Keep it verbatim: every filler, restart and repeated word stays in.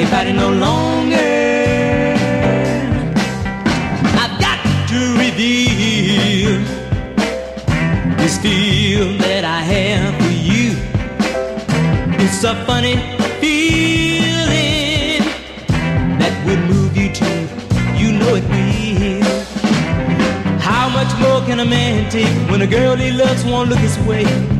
hide it no longer. I've got to reveal this feel that I have for you. It's a funny feeling that would move you too. You know it will. How much more can a man take when a girl he loves won't look his way?